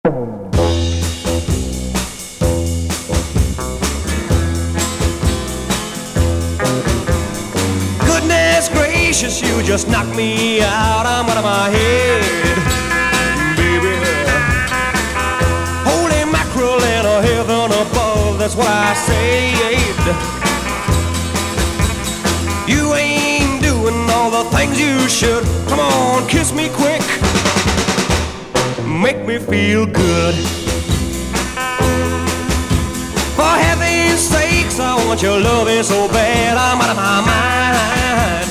Goodness gracious, you just knocked me out. I'm out of my head, baby. Holy mackerel in a heaven above, that's what I said. You ain't doing all the things you should. Come on, kiss me quick, make me feel good. For heaven's sakes, I want your loving so bad, I'm out of my mind.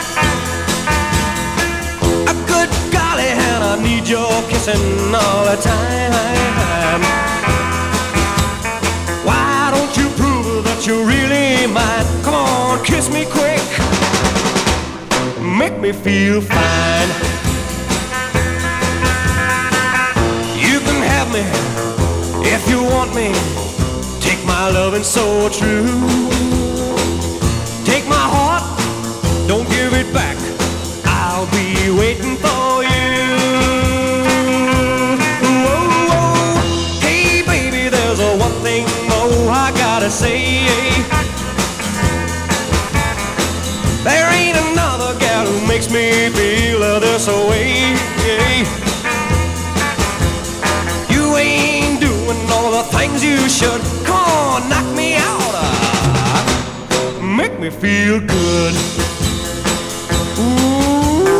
A good golly, and I need your kissing all the time. Why don't you prove that you're really mine? Come on, kiss me quick, make me feel fine. You can have me if you want me. Take my loving so true. Take my heart, don't give it back. I'll be waiting for you. Whoa, whoa. Hey baby, there's one thing more I gotta say. There ain't another gal who makes me feel this way. You ain't doing all the things you should. Come on, knock me out, make me feel good. Ooh.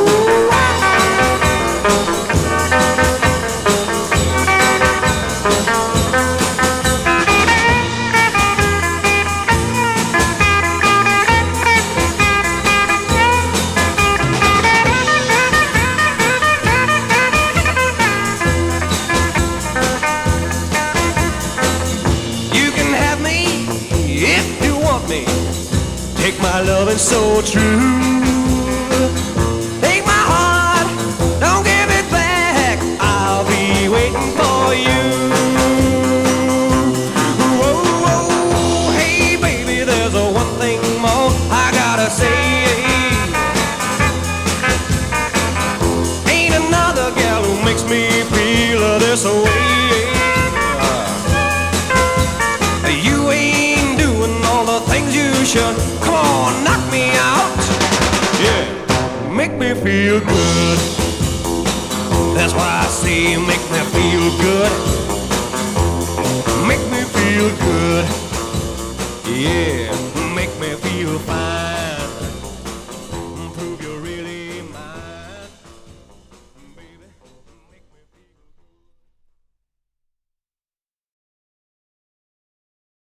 Take my loving so true. Take my heart, don't give it back. I'll be waiting for you. Whoa, whoa. Hey baby, there's one thing more I gotta say. Ain't another gal who makes me feel this way. You ain't doing all the things you should. Come on, knock me out, yeah, make me feel good. That's why I say make me feel